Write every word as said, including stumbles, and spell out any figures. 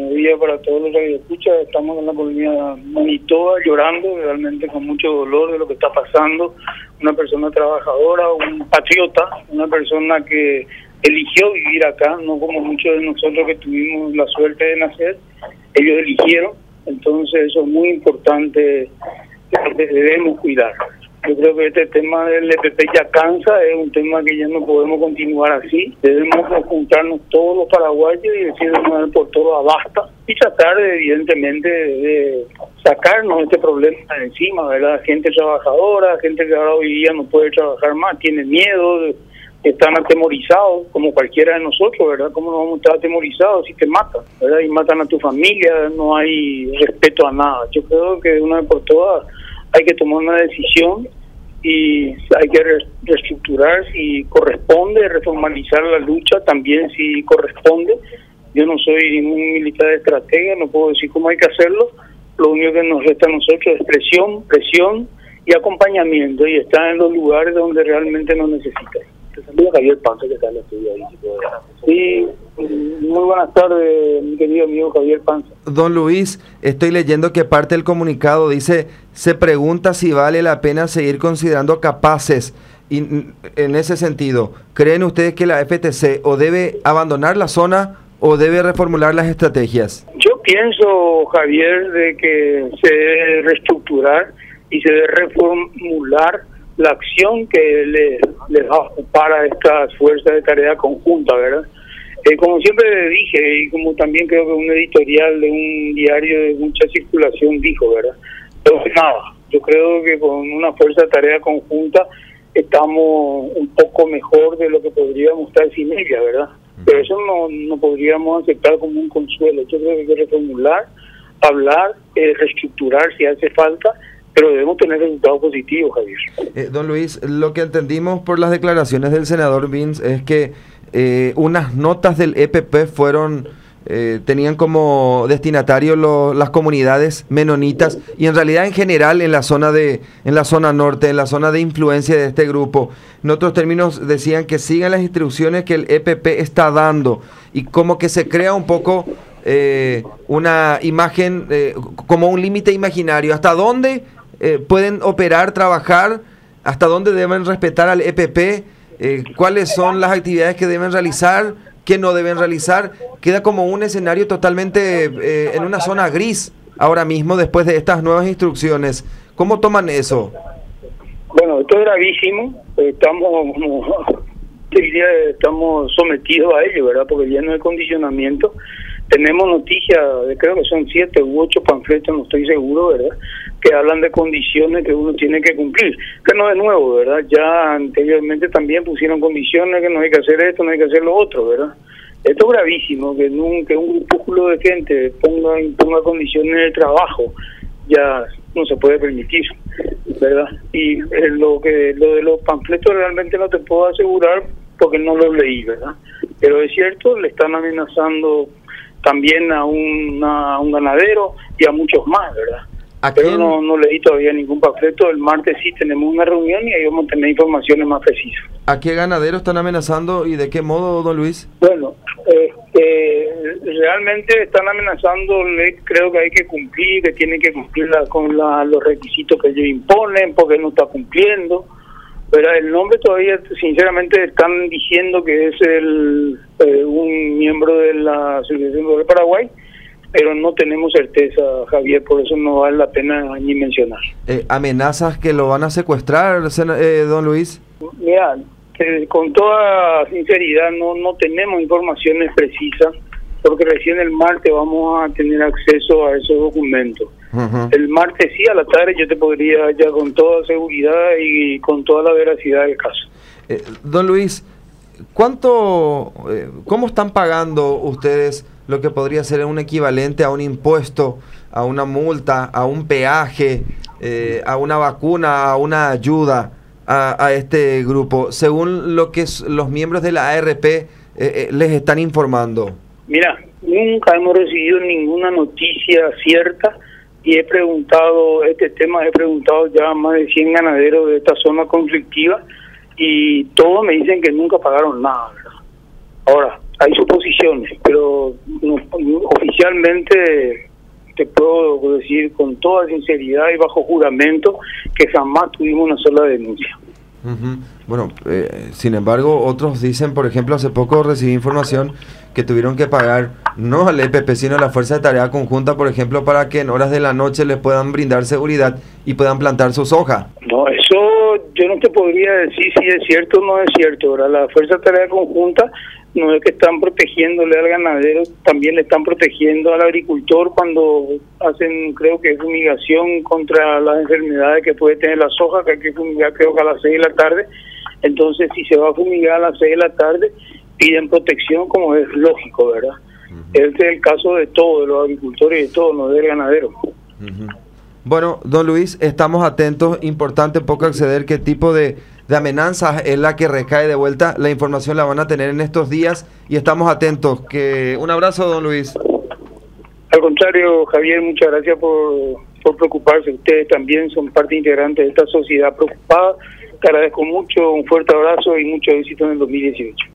buenos días para todos los que escuchan. Estamos en la comunidad Manitoba llorando realmente con mucho dolor de lo que está pasando. Una persona trabajadora, un patriota, una persona que eligió vivir acá, no como muchos de nosotros que tuvimos la suerte de nacer. Ellos eligieron, entonces eso es muy importante, que debemos cuidar. Yo creo que este tema del E P P ya cansa, es un tema que ya no podemos continuar así. Debemos juntarnos todos los paraguayos y decir de una vez por todas basta y tratar de, evidentemente de sacarnos este problema de encima, ¿verdad? Gente trabajadora, gente que ahora hoy día no puede trabajar más, tiene miedo, están atemorizados como cualquiera de nosotros, ¿verdad? ¿Cómo no vamos a estar atemorizados si te matan, ¿verdad? Y matan a tu familia, no hay respeto a nada. Yo creo que de una vez por todas hay que tomar una decisión y hay que reestructurar si corresponde, reformalizar la lucha también si corresponde. Yo no soy ningún militar de estrategia, no puedo decir cómo hay que hacerlo. Lo único que nos resta a nosotros es presión, presión y acompañamiento, y estar en los lugares donde realmente nos necesitan. Te saluda Javier Panza, que está en el estudio ahí. Sí, muy buenas tardes, mi querido amigo Javier Panza. Don Luis, estoy leyendo que parte del comunicado dice, se pregunta si vale la pena seguir considerando capaces. Y en ese sentido, ¿creen ustedes que la F T C o debe abandonar la zona o debe reformular las estrategias? Yo pienso, Javier, de que se debe reestructurar y se debe reformular la acción que les, les va a ocupar a estas fuerzas de tarea conjunta, ¿verdad? Eh, como siempre dije, y como también creo que un editorial de un diario de mucha circulación dijo, ¿verdad? Pero nada, yo creo que con una fuerza de tarea conjunta estamos un poco mejor de lo que podríamos estar sin ella, ¿verdad? Pero eso no, no podríamos aceptar como un consuelo. Yo creo que hay que reformular, hablar, eh, reestructurar si hace falta, pero debemos tener resultados positivos, Javier. Eh, don Luis, lo que entendimos por las declaraciones del senador Vins es que eh, unas notas del E P P fueron, eh, tenían como destinatario lo, las comunidades menonitas y en realidad en general en la zona de, en la zona norte, en la zona de influencia de este grupo. En otros términos decían que sigan las instrucciones que el E P P está dando y como que se crea un poco eh, una imagen, eh, como un límite imaginario. ¿Hasta dónde Eh, pueden operar, trabajar, hasta dónde deben respetar al E P P, eh, cuáles son las actividades que deben realizar, qué no deben realizar? Queda como un escenario totalmente eh, en una zona gris ahora mismo después de estas nuevas instrucciones. ¿Cómo toman eso? Bueno, esto es gravísimo, estamos como, diría, estamos sometidos a ello, ¿verdad? Porque ya no hay condicionamiento. Tenemos noticias, creo que son siete u ocho panfletos, no estoy seguro, ¿verdad?, que hablan de condiciones que uno tiene que cumplir, que no es nuevo, ¿verdad? Ya anteriormente también pusieron condiciones que no hay que hacer esto, no hay que hacer lo otro, ¿verdad? Esto es gravísimo, que, un, que un grupúsculo de gente ponga, imponga condiciones de trabajo, ya no se puede permitir, ¿verdad? Y eh, lo que lo de los panfletos realmente no te puedo asegurar porque no los leí, ¿verdad? Pero es cierto, le están amenazando también a, una, a un ganadero y a muchos más, ¿verdad? Pero no, no leí todavía ningún panfleto. El martes sí tenemos una reunión y ahí vamos a tener informaciones más precisas. ¿A qué ganadero están amenazando y de qué modo, don Luis? Bueno, eh, eh, realmente están amenazando, creo que hay que cumplir, que tienen que cumplir la, con la, los requisitos que ellos imponen, porque no está cumpliendo. Pero el nombre todavía, sinceramente, están diciendo que es el eh, un miembro de la Asociación de Paraguay, pero no tenemos certeza, Javier, por eso no vale la pena ni mencionar. Eh, ¿Amenazas que lo van a secuestrar, eh, don Luis? Mira, que con toda sinceridad no, no tenemos informaciones precisas, porque recién el martes vamos a tener acceso a esos documentos. Uh-huh. El martes sí, a la tarde yo te podría ya con toda seguridad y con toda la veracidad del caso. Eh, don Luis, ¿cuánto, eh, cómo están pagando ustedes lo que podría ser un equivalente a un impuesto, a una multa, a un peaje, eh, a una vacuna, a una ayuda a, a este grupo, según lo que es, los miembros de la A R P eh, eh, les están informando? Mira, nunca hemos recibido ninguna noticia cierta y he preguntado este tema, he preguntado ya a más de cien ganaderos de esta zona conflictiva y todos me dicen que nunca pagaron nada, ¿verdad? Ahora, hay suposiciones, pero no, oficialmente te puedo decir con toda sinceridad y bajo juramento que jamás tuvimos una sola denuncia. Uh-huh. Bueno, eh, sin embargo, otros dicen, por ejemplo, hace poco recibí información que tuvieron que pagar no al E P P, sino a la Fuerza de Tarea Conjunta, por ejemplo, para que en horas de la noche les puedan brindar seguridad y puedan plantar su soja. No, eso yo no te podría decir si es cierto o no es cierto. Ahora, la Fuerza de Tarea Conjunta no es que están protegiéndole al ganadero, también le están protegiendo al agricultor cuando hacen, creo que fumigación contra las enfermedades que puede tener la soja, que hay que fumigar creo que a las seis de la tarde. Entonces, si se va a fumigar a las seis de la tarde, piden protección, como es lógico, ¿verdad? Uh-huh. Este es el caso de todos, de los agricultores y de todos, no del ganadero. Uh-huh. Bueno, don Luis, estamos atentos, importante poco acceder qué tipo de, de amenazas es la que recae de vuelta, la información la van a tener en estos días y estamos atentos. Que un abrazo, don Luis. Al contrario, Javier, muchas gracias por, por preocuparse. Ustedes también son parte integrante de esta sociedad preocupada. Te agradezco mucho, un fuerte abrazo y mucho éxito en el dos mil dieciocho.